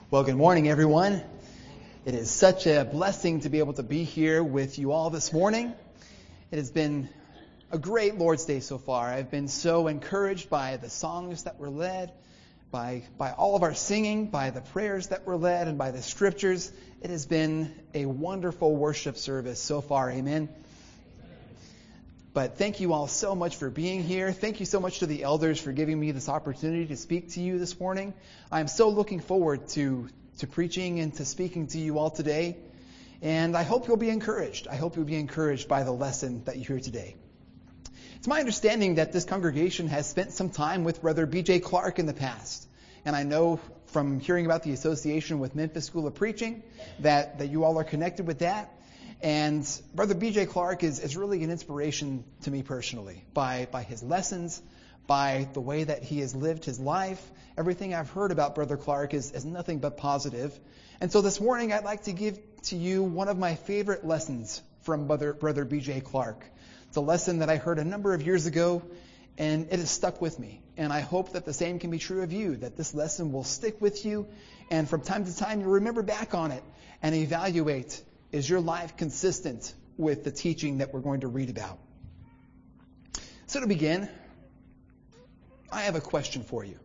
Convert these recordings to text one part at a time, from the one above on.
Well, good morning, everyone. It is such a blessing to be able to be here with you all this morning. It has been a great Lord's Day so far. I've been so encouraged by the songs that were led, by all of our singing, by the prayers that were led, and by the scriptures. It has been a wonderful worship service so far. Amen. But thank you all so much for being here. Thank you so much to the elders for giving me this opportunity to speak to you this morning. I'm so looking forward to preaching and to speaking to you all today. And I hope you'll be encouraged. I hope you'll be encouraged by the lesson that you hear today. It's my understanding that this congregation has spent some time with Brother B.J. Clark in the past. And I know from hearing about the association with Memphis School of Preaching that you all are connected with that. And Brother B.J. Clark is really an inspiration to me personally by his lessons, by the way that he has lived his life. Everything I've heard about Brother Clark is nothing but positive. And so this morning I'd like to give to you one of my favorite lessons from Brother B.J. Clark. It's a lesson that I heard a number of years ago, and it has stuck with me. And I hope that the same can be true of you, that this lesson will stick with you, and from time to time you'll remember back on it and evaluate, is your life consistent with the teaching that we're going to read about? So to begin, I have a question for you.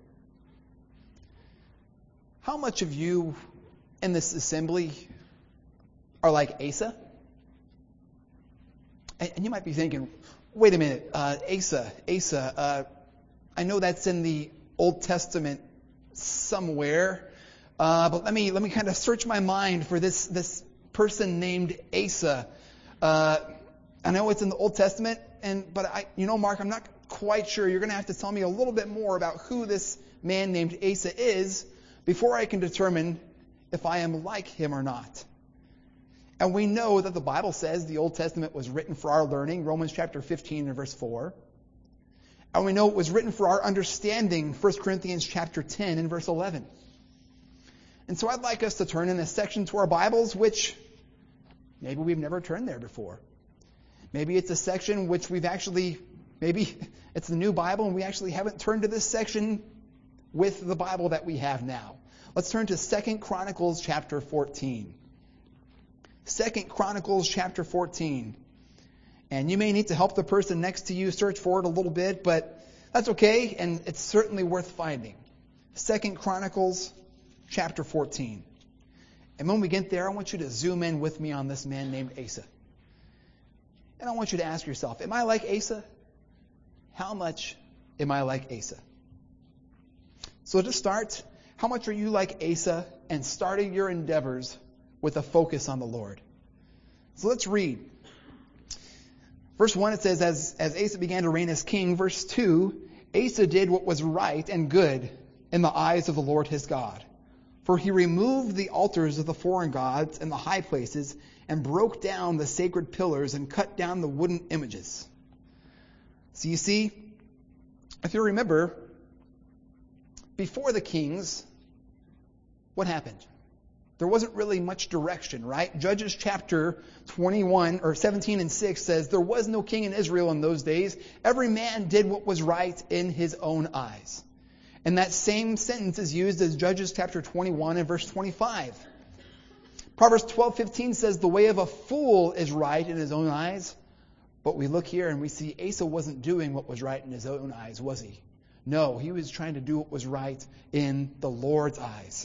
How much of you in this assembly are like Asa? And you might be thinking, wait a minute, Asa, I know that's in the Old Testament somewhere, but let me kind of search my mind for this person named Asa. I know it's in the Old Testament, but Mark, I'm not quite sure. You're going to have to tell me a little bit more about who this man named Asa is before I can determine if I am like him or not. And we know that the Bible says the Old Testament was written for our learning, Romans chapter 15 and verse 4. And we know it was written for our understanding, 1 Corinthians chapter 10 and verse 11. And so I'd like us to turn in this section to our Bibles, which maybe we've never turned there before. Maybe it's a section which maybe it's the new Bible and we actually haven't turned to this section with the Bible that we have now. Let's turn to 2 Chronicles chapter 14. 2 Chronicles chapter 14. And you may need to help the person next to you search for it a little bit, but that's okay, and it's certainly worth finding. 2 Chronicles chapter 14. And when we get there, I want you to zoom in with me on this man named Asa. And I want you to ask yourself, am I like Asa? How much am I like Asa? So to start, how much are you like Asa and starting your endeavors with a focus on the Lord? So let's read. Verse 1, it says, as Asa began to reign as king. Verse 2, Asa did what was right and good in the eyes of the Lord his God. For he removed the altars of the foreign gods and the high places and broke down the sacred pillars and cut down the wooden images. So you see, if you remember, before the kings, what happened? There wasn't really much direction, right? Judges chapter 21 or 17 and 6 says there was no king in Israel in those days. Every man did what was right in his own eyes. And that same sentence is used as Judges chapter 21 and verse 25. Proverbs 12:15 says the way of a fool is right in his own eyes. But we look here and we see Asa wasn't doing what was right in his own eyes, was he? No, he was trying to do what was right in the Lord's eyes.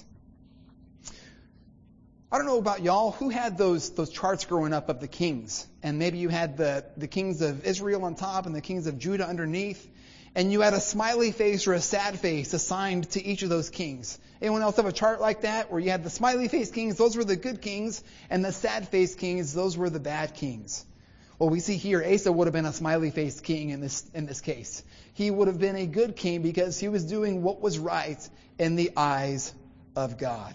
I don't know about y'all, who had those charts growing up of the kings? And maybe you had the kings of Israel on top and the kings of Judah underneath. And you had a smiley face or a sad face assigned to each of those kings. Anyone else have a chart like that where you had the smiley face kings, those were the good kings, and the sad face kings, those were the bad kings? Well, we see here Asa would have been a smiley faced king in this case. He would have been a good king because he was doing what was right in the eyes of God.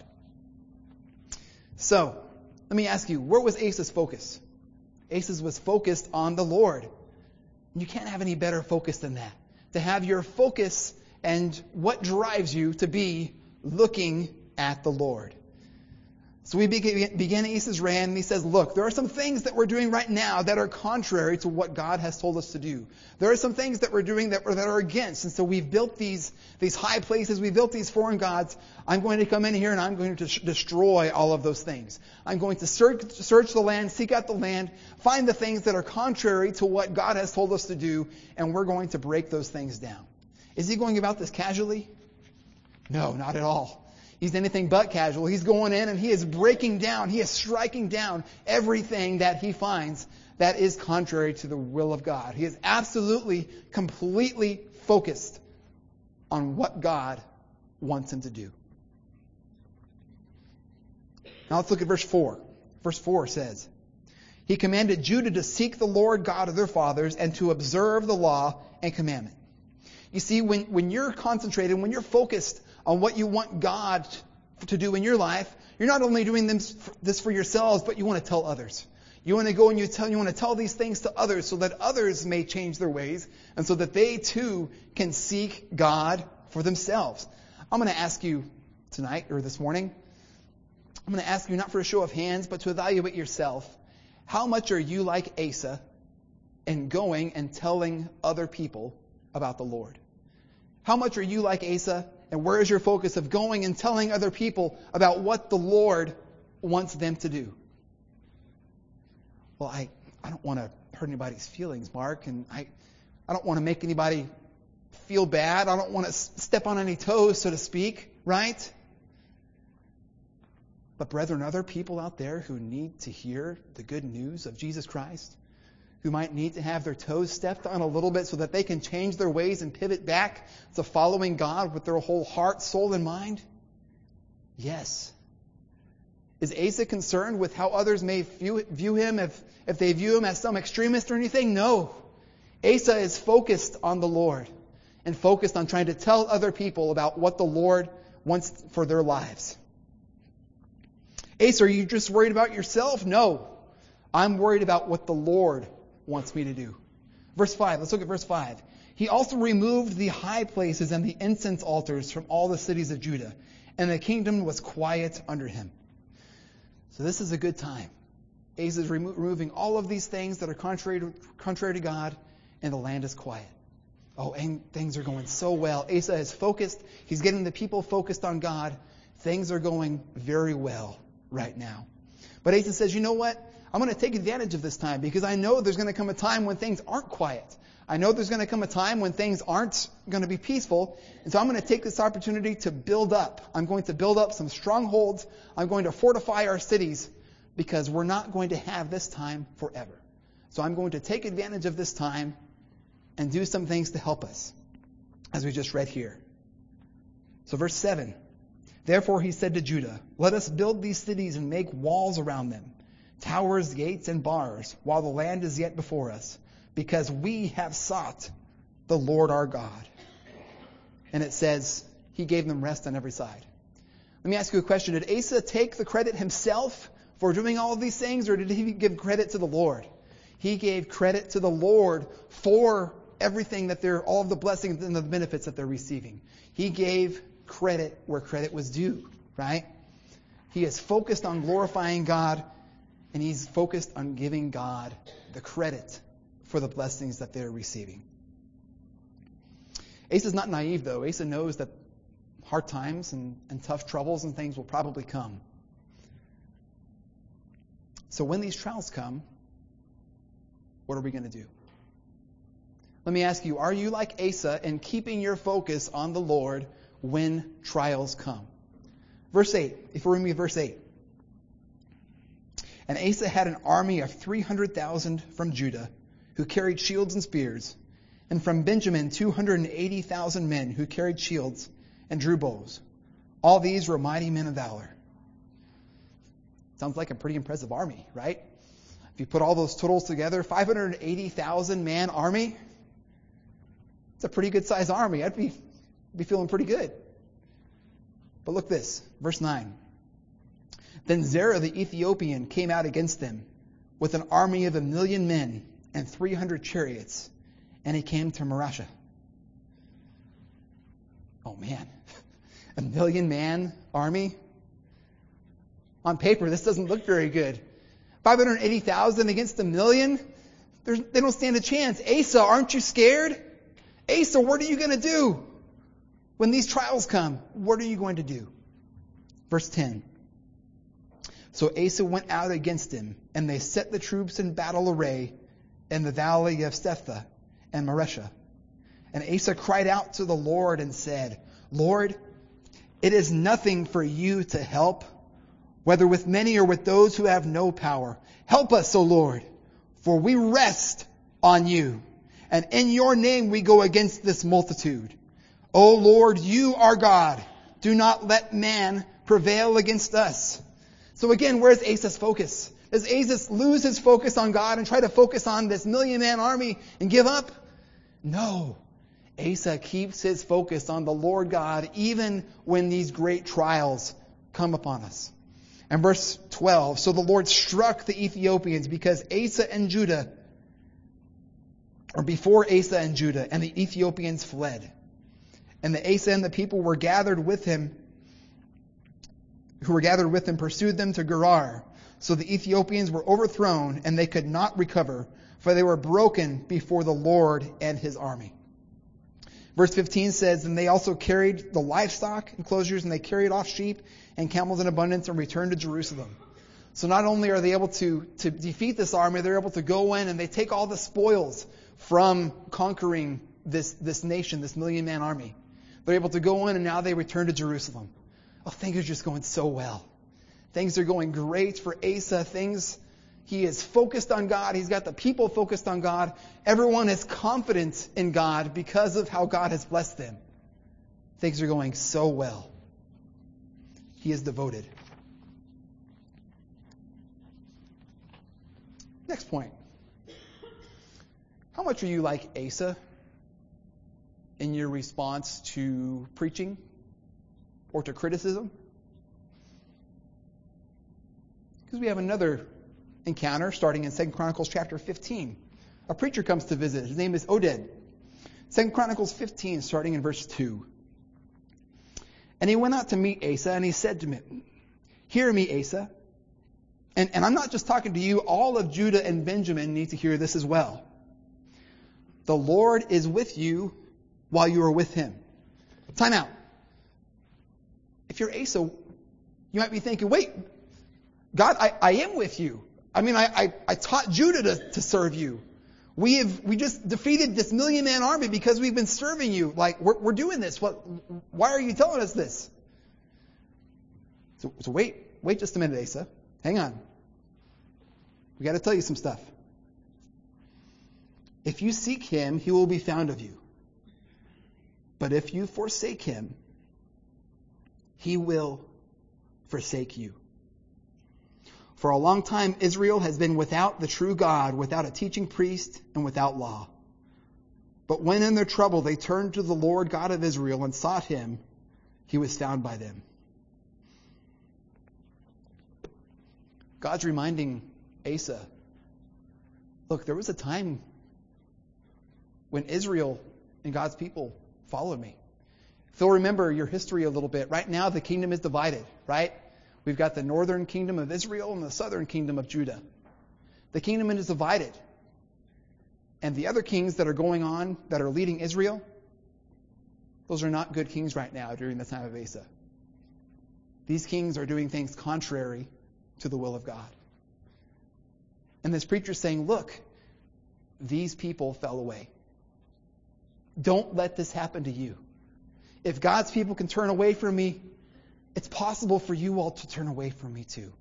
So, let me ask you, where was Asa's focus? Asa was focused on the Lord. You can't have any better focus than that. To have your focus and what drives you to be looking at the Lord. So we begin Asa's reign, and he says, look, there are some things that we're doing right now that are contrary to what God has told us to do. There are some things that we're doing that are against. And so we've built these high places, we've built these foreign gods. I'm going to come in here and I'm going to destroy all of those things. I'm going to search the land, seek out the land, find the things that are contrary to what God has told us to do, and we're going to break those things down. Is he going about this casually? No, not at all. He's anything but casual. He's going in and he is breaking down, he is striking down everything that he finds that is contrary to the will of God. He is absolutely, completely focused on what God wants him to do. Now let's look at verse 4. Verse 4 says, he commanded Judah to seek the Lord God of their fathers and to observe the law and commandment. You see, when you're concentrated, when you're focused on what you want God to do in your life, you're not only doing this for yourselves, but you want to tell others. You want to go and you want to tell these things to others so that others may change their ways and so that they too can seek God for themselves. I'm going to ask you tonight or this morning, I'm going to ask you not for a show of hands, but to evaluate yourself. How much are you like Asa in going and telling other people about the Lord? How much are you like Asa, and where is your focus of going and telling other people about what the Lord wants them to do? Well, I don't want to hurt anybody's feelings, Mark, and I don't want to make anybody feel bad. I don't want to step on any toes, so to speak, right? But brethren, are there people out there who need to hear the good news of Jesus Christ? Who might need to have their toes stepped on a little bit so that they can change their ways and pivot back to following God with their whole heart, soul, and mind? Yes. Is Asa concerned with how others may view him, if they view him as some extremist or anything? No. Asa is focused on the Lord and focused on trying to tell other people about what the Lord wants for their lives. Asa, are you just worried about yourself? No. I'm worried about what the Lord wants me to do. Verse 5. Let's look at verse 5. He also removed the high places and the incense altars from all the cities of Judah, and the kingdom was quiet under him. So this is a good time. Asa is removing all of these things that are contrary to God, and the land is quiet. Oh, and things are going so well. Asa is focused. He's getting the people focused on God. Things are going very well right now. But Asa says, you know what? I'm going to take advantage of this time because I know there's going to come a time when things aren't quiet. I know there's going to come a time when things aren't going to be peaceful. And so I'm going to take this opportunity to build up. I'm going to build up some strongholds. I'm going to fortify our cities because we're not going to have this time forever. So I'm going to take advantage of this time and do some things to help us, as we just read here. So verse 7. Therefore he said to Judah, let us build these cities and make walls around them, towers, gates, and bars, while the land is yet before us, because we have sought the Lord our God. And it says, he gave them rest on every side. Let me ask you a question. Did Asa take the credit himself for doing all of these things, or did he give credit to the Lord? He gave credit to the Lord for everything all of the blessings and the benefits that they're receiving. He gave credit where credit was due, right? He is focused on glorifying God, and he's focused on giving God the credit for the blessings that they're receiving. Asa's not naive, though. Asa knows that hard times and tough troubles and things will probably come. So when these trials come, what are we going to do? Let me ask you, are you like Asa in keeping your focus on the Lord when trials come? Verse 8, if we read verse 8. And Asa had an army of 300,000 from Judah, who carried shields and spears, and from Benjamin 280,000 men who carried shields and drew bows. All these were mighty men of valor. Sounds like a pretty impressive army, right? If you put all those totals together, 580,000 man army, it's a pretty good sized army. I'd be feeling pretty good. But look this, verse 9. Then Zerah the Ethiopian came out against them with an army of 1,000,000 men and 300 chariots, and he came to Marashah. Oh man, 1,000,000 man army? On paper, this doesn't look very good. 580,000 against 1 million? They don't stand a chance. Asa, aren't you scared? Asa, what are you going to do? When these trials come, what are you going to do? Verse 10. So Asa went out against him, and they set the troops in battle array in the valley of Sethah and Maresha. And Asa cried out to the Lord and said, Lord, it is nothing for you to help, whether with many or with those who have no power. Help us, O Lord, for we rest on you, and in your name we go against this multitude. O Lord, you are God. Do not let man prevail against us. So again, where's Asa's focus? Does Asa lose his focus on God and try to focus on this 1,000,000-man army and give up? No. Asa keeps his focus on the Lord God even when these great trials come upon us. And verse 12, so the Lord struck the Ethiopians because Asa and Judah, or before Asa and Judah, and the Ethiopians fled. And the Asa and the people who were gathered with him, pursued them to Gerar. So the Ethiopians were overthrown, and they could not recover, for they were broken before the Lord and his army. Verse 15 says, and they also carried the livestock enclosures, and they carried off sheep and camels in abundance and returned to Jerusalem. So not only are they able to defeat this army, they're able to go in and they take all the spoils from conquering this nation, this 1,000,000-man army. They're able to go in and now they return to Jerusalem. Oh, things are just going so well. Things are going great for Asa. He is focused on God. He's got the people focused on God. Everyone is confident in God because of how God has blessed them. Things are going so well. He is devoted. Next point. How much are you like Asa in your response to preaching or to criticism? Because we have another encounter starting in 2 Chronicles chapter 15. A preacher comes to visit. His name is Oded. 2 Chronicles 15, starting in verse 2. And he went out to meet Asa, and he said to him, hear me, Asa. And I'm not just talking to you. All of Judah and Benjamin need to hear this as well. The Lord is with you while you are with him. Time out. If you're Asa, you might be thinking, wait, God, I am with you. I mean, I taught Judah to serve you. We just defeated this 1,000,000-man army because we've been serving you. Like, we're doing this. Why are you telling us this? So wait just a minute, Asa. Hang on. We got to tell you some stuff. If you seek him, he will be found of you. But if you forsake him, he will forsake you. For a long time, Israel has been without the true God, without a teaching priest, and without law. But when in their trouble they turned to the Lord God of Israel and sought him, he was found by them. God's reminding Asa, look, there was a time when Israel and God's people followed me. If you'll remember your history a little bit, right now the kingdom is divided, right? We've got the northern kingdom of Israel and the southern kingdom of Judah. The kingdom is divided. And the other kings that are going on, that are leading Israel, those are not good kings right now during the time of Asa. These kings are doing things contrary to the will of God. And this preacher is saying, look, these people fell away. Don't let this happen to you. If God's people can turn away from me, it's possible for you all to turn away from me too.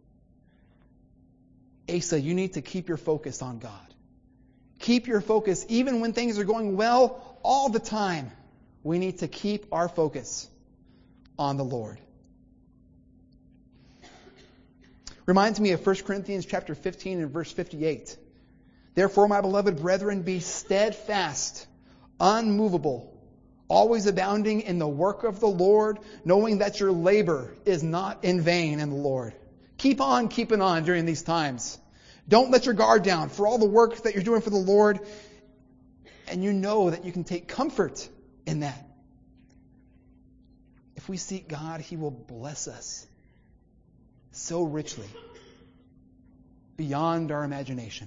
Asa, you need to keep your focus on God. Keep your focus even when things are going well all the time. We need to keep our focus on the Lord. Reminds me of 1 Corinthians chapter 15 and verse 58. Therefore, my beloved brethren, be steadfast, unmovable, always abounding in the work of the Lord, knowing that your labor is not in vain in the Lord. Keep on keeping on during these times. Don't let your guard down for all the work that you're doing for the Lord. And you know that you can take comfort in that. If we seek God, he will bless us so richly, beyond our imagination.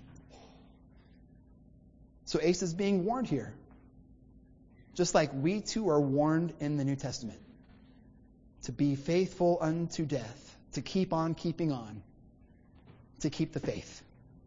So Asa is being warned here, just like we too are warned in the New Testament, to be faithful unto death, to keep on keeping on, to keep the faith.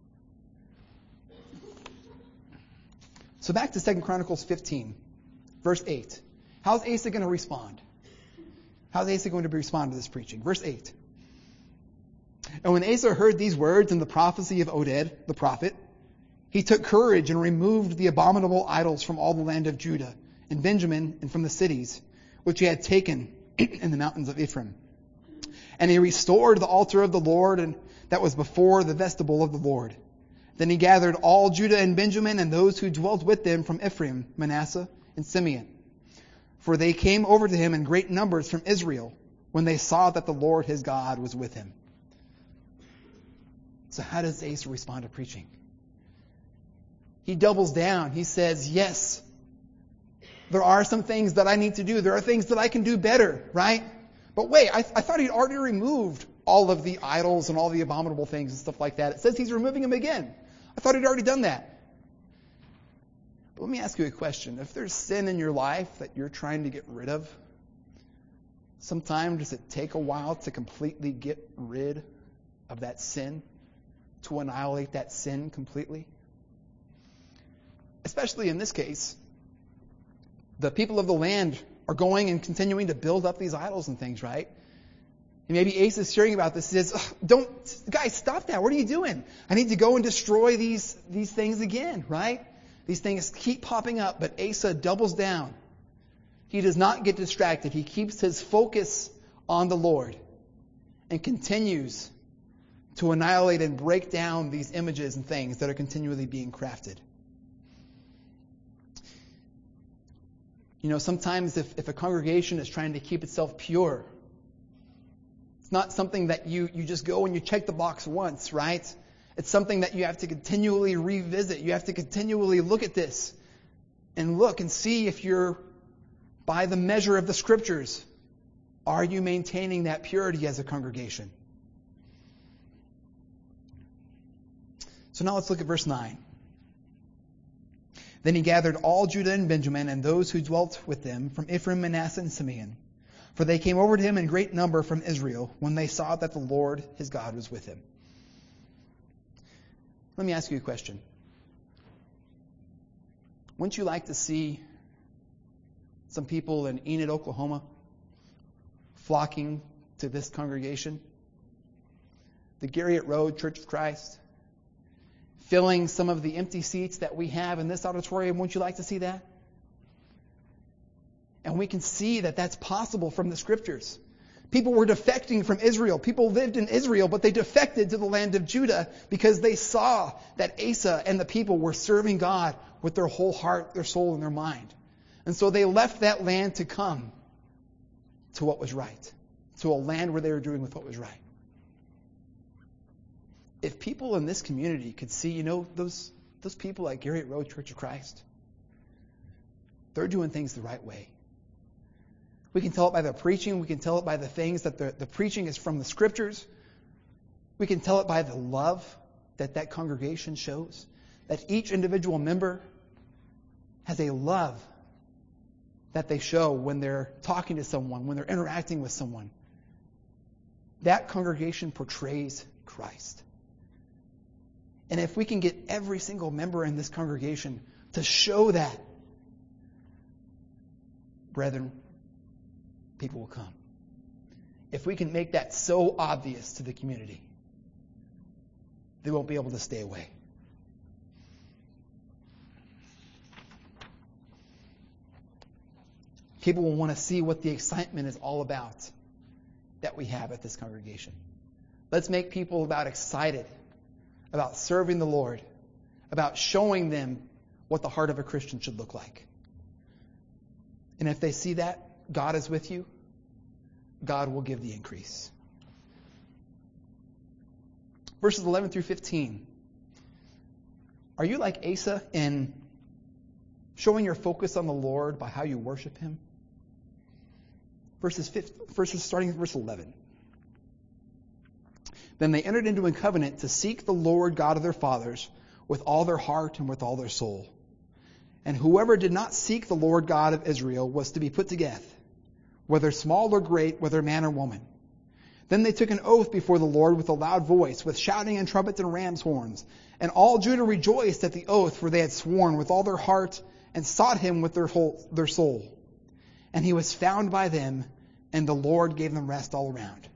So back to 2 Chronicles 15, verse 8. How's Asa going to respond? How's Asa going to respond to this preaching? Verse 8. And when Asa heard these words and the prophecy of Oded, the prophet, he took courage and removed the abominable idols from all the land of Judah and Benjamin and from the cities, which he had taken in the mountains of Ephraim. And he restored the altar of the Lord and that was before the vestibule of the Lord. Then he gathered all Judah and Benjamin and those who dwelt with them from Ephraim, Manasseh, and Simeon. For they came over to him in great numbers from Israel when they saw that the Lord his God was with him. So how does Asa respond to preaching? He doubles down. He says, yes, there are some things that I need to do. There are things that I can do better, right? But wait, I thought he'd already removed all of the idols and all the abominable things and stuff like that. It says he's removing them again. I thought he'd already done that. But let me ask you a question. If there's sin in your life that you're trying to get rid of, sometimes does it take a while to completely get rid of that sin? To annihilate that sin completely? Especially in this case, the people of the land are going and continuing to build up these idols and things, right? And maybe Asa is hearing about this. He says, guys, stop that. What are you doing? I need to go and destroy these things again, right? These things keep popping up, but Asa doubles down. He does not get distracted. He keeps his focus on the Lord and continues to annihilate and break down these images and things that are continually being crafted. You know, sometimes if a congregation is trying to keep itself pure, it's not something that you just go and you check the box once, right? It's something that you have to continually revisit. You have to continually look at this and look and see if you're, by the measure of the Scriptures, are you maintaining that purity as a congregation? So now let's look at verse 9. Then he gathered all Judah and Benjamin and those who dwelt with them from Ephraim, Manasseh, and Simeon. For they came over to him in great number from Israel when they saw that the Lord his God was with him. Let me ask you a question. Wouldn't you like to see some people in Enid, Oklahoma, flocking to this congregation? The Garriott Road Church of Christ, filling some of the empty seats that we have in this auditorium. Wouldn't you like to see that? And we can see that that's possible from the Scriptures. People were defecting from Israel. People lived in Israel, but they defected to the land of Judah because they saw that Asa and the people were serving God with their whole heart, their soul, and their mind. And so they left that land to come to what was right, to a land where they were doing with what was right. If people in this community could see, those people at Garriott Road Church of Christ, they're doing things the right way. We can tell it by the preaching. We can tell it by the things that the preaching is from the Scriptures. We can tell it by the love that congregation shows. That each individual member has a love that they show when they're talking to someone, when they're interacting with someone. That congregation portrays Christ. And if we can get every single member in this congregation to show that, brethren, people will come. If we can make that so obvious to the community, they won't be able to stay away. People will want to see what the excitement is all about that we have at this congregation. Let's make people excited about serving the Lord, about showing them what the heart of a Christian should look like. And if they see that God is with you, God will give the increase. Verses 11 through 15. Are you like Asa in showing your focus on the Lord by how you worship Him? Verses starting at verse 11. Then they entered into a covenant to seek the Lord God of their fathers with all their heart and with all their soul. And whoever did not seek the Lord God of Israel was to be put to death, whether small or great, whether man or woman. Then they took an oath before the Lord with a loud voice, with shouting and trumpets and ram's horns. And all Judah rejoiced at the oath, for they had sworn with all their heart and sought him with their soul. And he was found by them, and the Lord gave them rest all around.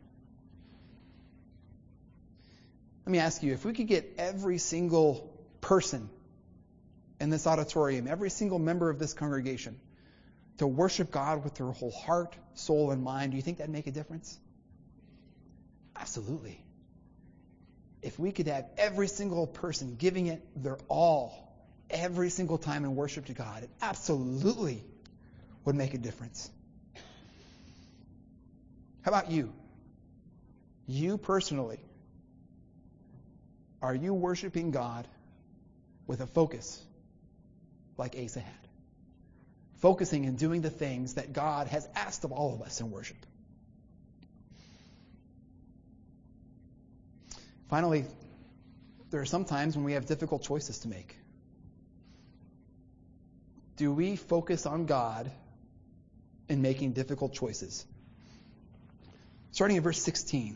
Let me ask you, if we could get every single person in this auditorium, every single member of this congregation, to worship God with their whole heart, soul, and mind, do you think that'd make a difference? Absolutely. If we could have every single person giving it their all every single time in worship to God, it absolutely would make a difference. How about you? You personally, are you worshiping God with a focus like Asa had? Focusing and doing the things that God has asked of all of us in worship. Finally, there are some times when we have difficult choices to make. Do we focus on God in making difficult choices? Starting in verse 16.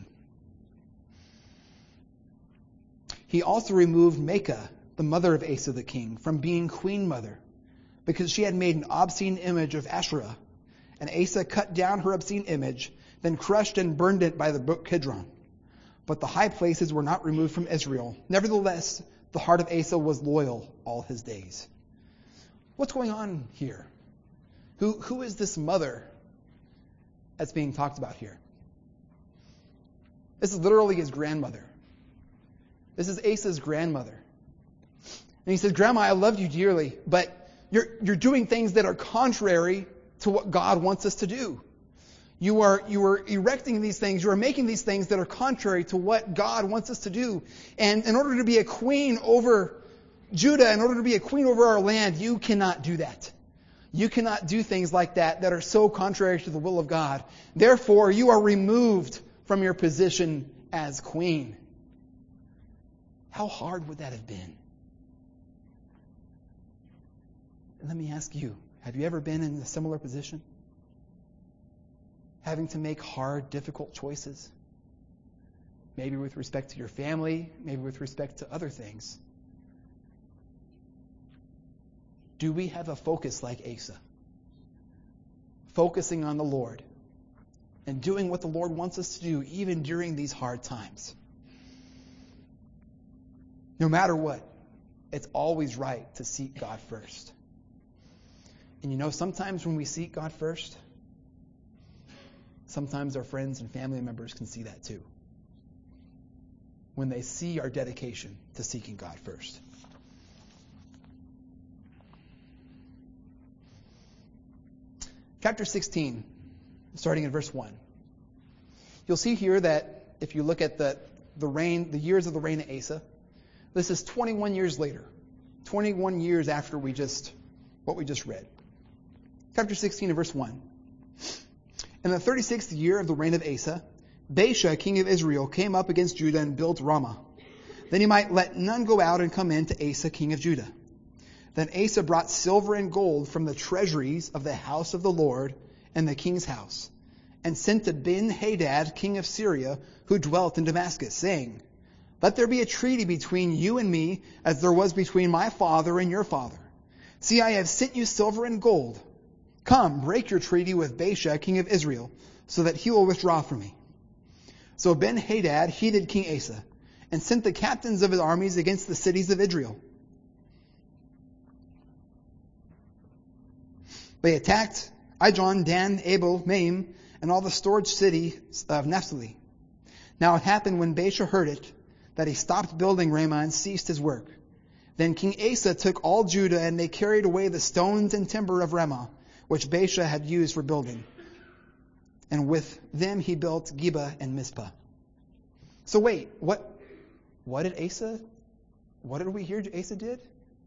He also removed Maacah, the mother of Asa the king, from being queen mother, because she had made an obscene image of Asherah. And Asa cut down her obscene image, then crushed and burned it by the brook Kidron. But the high places were not removed from Israel. Nevertheless, the heart of Asa was loyal all his days. What's going on here? Who is this mother that's being talked about here? This is literally his grandmother. This is Asa's grandmother. And he says, Grandma, I love you dearly, but you're doing things that are contrary to what God wants us to do. You are erecting these things, you are making these things that are contrary to what God wants us to do. And in order to be a queen over Judah, in order to be a queen over our land, you cannot do that. You cannot do things like that are so contrary to the will of God. Therefore, you are removed from your position as queen. How hard would that have been? And let me ask you, have you ever been in a similar position? Having to make hard, difficult choices? Maybe with respect to your family, maybe with respect to other things. Do we have a focus like Asa? Focusing on the Lord and doing what the Lord wants us to do even during these hard times. No matter what, it's always right to seek God first. And you know, sometimes when we seek God first, sometimes our friends and family members can see that too. When they see our dedication to seeking God first. Chapter 16, starting in verse 1. You'll see here that if you look at the years of the reign of Asa, this is 21 years later. 21 years after what we just read. Chapter 16 and verse 1. In the 36th year of the reign of Asa, Baasha, king of Israel, came up against Judah and built Ramah. Then he might let none go out and come in to Asa, king of Judah. Then Asa brought silver and gold from the treasuries of the house of the Lord and the king's house, and sent to Ben-Hadad, king of Syria, who dwelt in Damascus, saying, Let there be a treaty between you and me, as there was between my father and your father. See, I have sent you silver and gold. Come, break your treaty with Baasha, king of Israel, so that he will withdraw from me. So Ben-Hadad heeded King Asa, and sent the captains of his armies against the cities of Israel. They attacked Ijon, Dan, Abel, Maim, and all the storage cities of Naphtali. Now it happened when Baasha heard it, that he stopped building Ramah and ceased his work. Then King Asa took all Judah, and they carried away the stones and timber of Ramah, which Baasha had used for building. And with them he built Geba and Mizpah. So wait, what did we hear Asa did?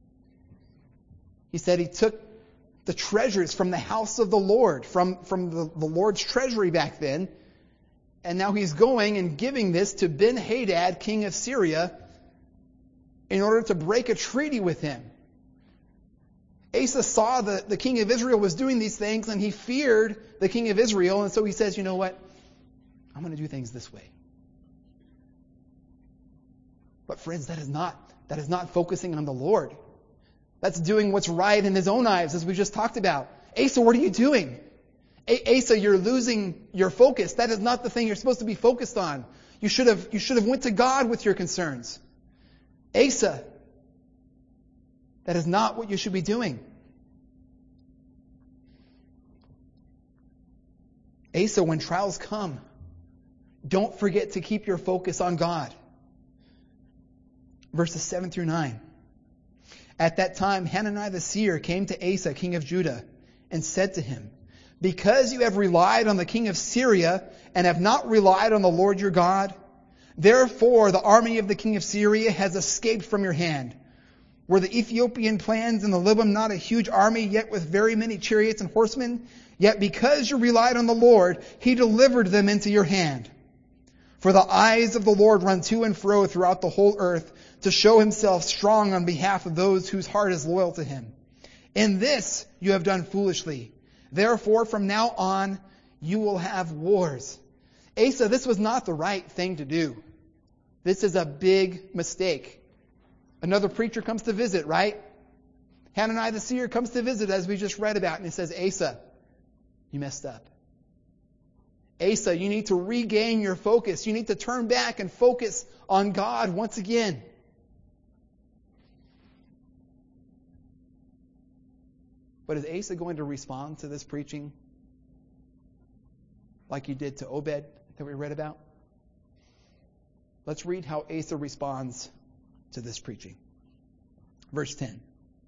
He said he took the treasures from the house of the Lord, from the Lord's treasury back then, And now he's going and giving this to Ben-Hadad, king of Syria, in order to break a treaty with him. Asa saw the king of Israel was doing these things, and he feared the king of Israel, and so he says, you know what? I'm going to do things this way. But friends, that is not focusing on the Lord. That's doing what's right in his own eyes, as we just talked about. Asa, what are you doing? Asa, you're losing your focus. That is not the thing you're supposed to be focused on. You should have went to God with your concerns. Asa, that is not what you should be doing. Asa, when trials come, don't forget to keep your focus on God. Verses 7 through 9. At that time, Hananiah the seer came to Asa, king of Judah, and said to him, because you have relied on the king of Syria and have not relied on the Lord your God, therefore the army of the king of Syria has escaped from your hand. Were the Ethiopian plans in the Libam not a huge army, yet with very many chariots and horsemen? Yet because you relied on the Lord, he delivered them into your hand. For the eyes of the Lord run to and fro throughout the whole earth to show himself strong on behalf of those whose heart is loyal to him. In this you have done foolishly. Therefore, from now on, you will have wars. Asa, this was not the right thing to do. This is a big mistake. Another preacher comes to visit, right? Hananiah the seer comes to visit, as we just read about, and he says, Asa, you messed up. Asa, you need to regain your focus. You need to turn back and focus on God once again. But is Asa going to respond to this preaching like he did to Obed that we read about? Let's read how Asa responds to this preaching. Verse 10.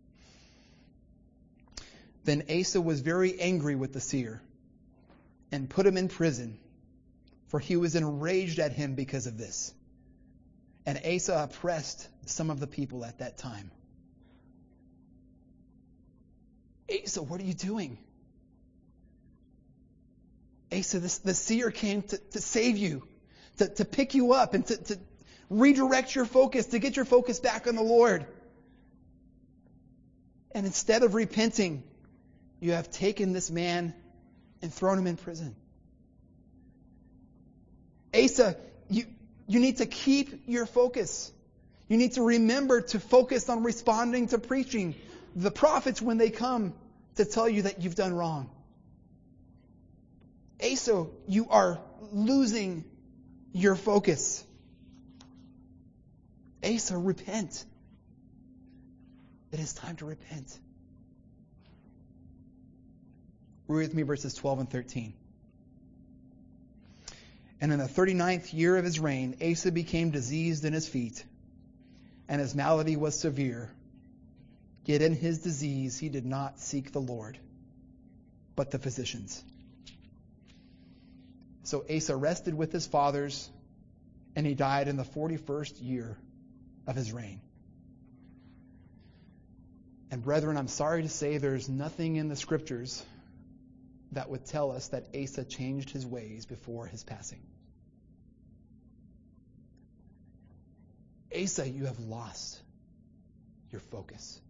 Then Asa was very angry with the seer and put him in prison, for he was enraged at him because of this. And Asa oppressed some of the people at that time. Asa, what are you doing? Asa, the seer came to save you, to pick you up, and to redirect your focus, to get your focus back on the Lord. And instead of repenting, you have taken this man and thrown him in prison. Asa, you need to keep your focus. You need to remember to focus on responding to preaching. The prophets, when they come to tell you that you've done wrong. Asa, you are losing your focus. Asa, repent. It is time to repent. Read with me verses 12 and 13. And in the 39th year of his reign, Asa became diseased in his feet, and his malady was severe. Yet in his disease he did not seek the Lord, but the physicians. So Asa rested with his fathers, and he died in the 41st year of his reign. And brethren, I'm sorry to say there's nothing in the scriptures that would tell us that Asa changed his ways before his passing. Asa, you have lost your focus.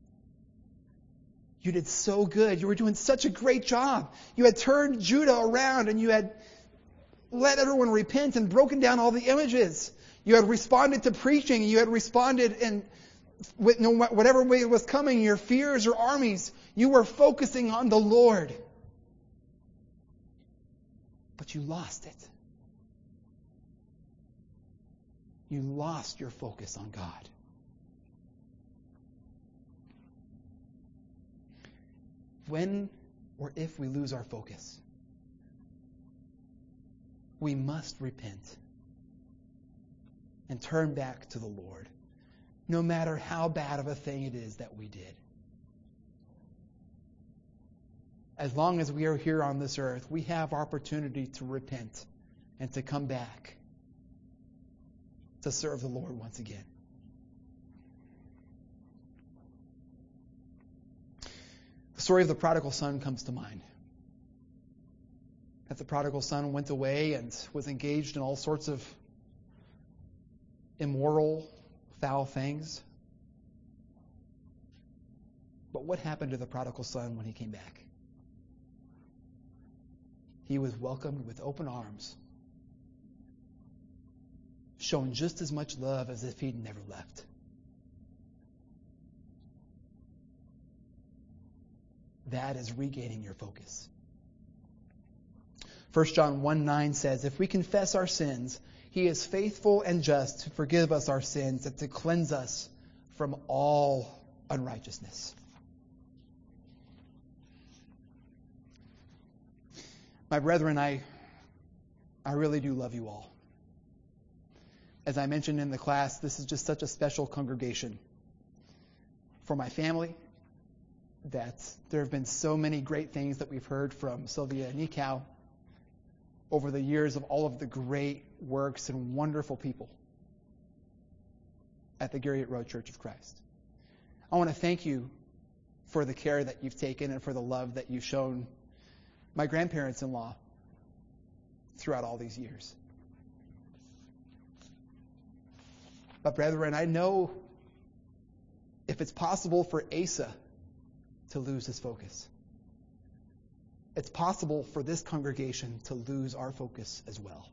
You did so good. You were doing such a great job. You had turned Judah around, and you had let everyone repent and broken down all the images. You had responded to preaching. You had responded in whatever way it was coming, your fears or armies. You were focusing on the Lord. But you lost it. You lost your focus on God. When or if we lose our focus, we must repent and turn back to the Lord, no matter how bad of a thing it is that we did. As long as we are here on this earth, we have opportunity to repent and to come back to serve the Lord once again. The story of the prodigal son comes to mind. that the prodigal son went away and was engaged in all sorts of immoral, foul things. But what happened to the prodigal son when he came back? He was welcomed with open arms, shown just as much love as if he'd never left. That is regaining your focus. 1 John 1:9 says, if we confess our sins, He is faithful and just to forgive us our sins and to cleanse us from all unrighteousness. My brethren, I really do love you all. As I mentioned in the class, this is just such a special congregation. For my family, that there have been so many great things that we've heard from Sylvia Nikau over the years of all of the great works and wonderful people at the Garriott Road Church of Christ. I want to thank you for the care that you've taken and for the love that you've shown my grandparents-in-law throughout all these years. But brethren, I know if it's possible for Asa to lose his focus, it's possible for this congregation to lose our focus as well.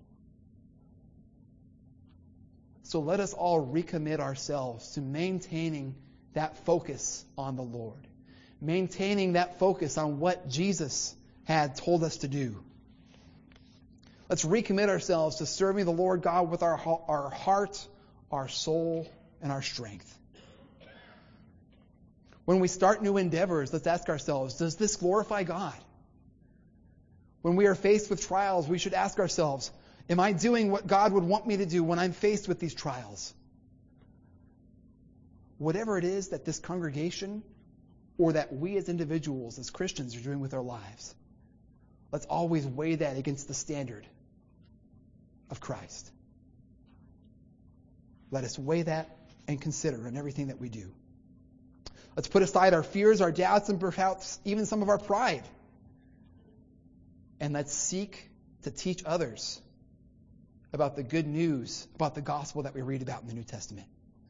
So let us all recommit ourselves to maintaining that focus on the Lord, maintaining that focus on what Jesus had told us to do. Let's recommit ourselves to serving the Lord God with our heart, our soul, and our strength. When we start new endeavors, let's ask ourselves, does this glorify God? When we are faced with trials, we should ask ourselves, am I doing what God would want me to do when I'm faced with these trials? Whatever it is that this congregation or that we as individuals, as Christians, are doing with our lives, let's always weigh that against the standard of Christ. Let us weigh that and consider in everything that we do. Let's put aside our fears, our doubts, and perhaps even some of our pride. And let's seek to teach others about the good news, about the gospel that we read about in the New Testament.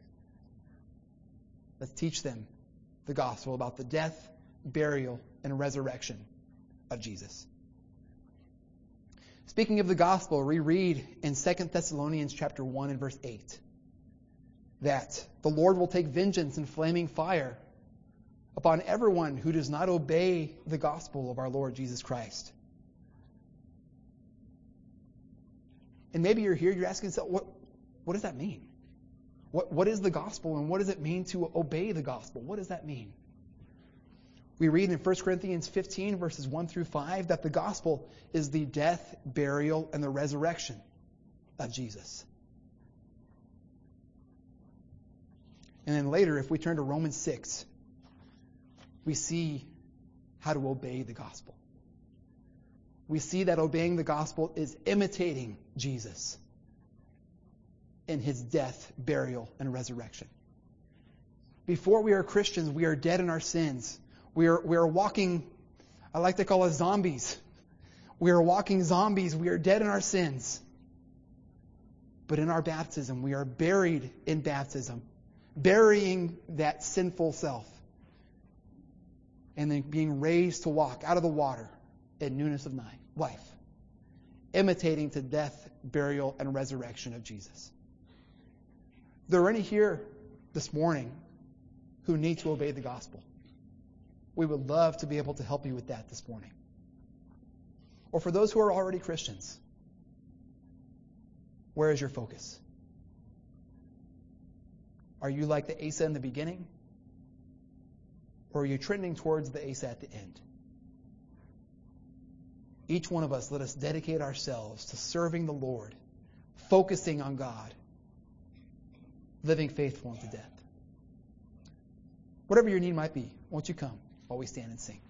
Let's teach them the gospel about the death, burial, and resurrection of Jesus. Speaking of the gospel, we read in 2 Thessalonians chapter 1 and verse 8 that the Lord will take vengeance in flaming fire upon everyone who does not obey the gospel of our Lord Jesus Christ. And maybe you're here, you're asking yourself, what does that mean? What is the gospel, and what does it mean to obey the gospel? What does that mean? We read in 1 Corinthians 15, verses 1 through 5, that the gospel is the death, burial, and the resurrection of Jesus. And then later, if we turn to Romans 6, we see how to obey the gospel. We see that obeying the gospel is imitating Jesus in his death, burial, and resurrection. Before we are Christians, we are dead in our sins. We are walking, I like to call us zombies. We are walking zombies. We are dead in our sins. But in our baptism, we are buried in baptism, burying that sinful self, and then being raised to walk out of the water in newness of life, imitating the death, burial, and resurrection of Jesus. There are any here this morning who need to obey the gospel. We would love to be able to help you with that this morning. Or for those who are already Christians, where is your focus? Are you like the Asa in the beginning? Or are you trending towards the Asa at the end? Each one of us, let us dedicate ourselves to serving the Lord, focusing on God, living faithful unto death. Whatever your need might be, won't you come while we stand and sing?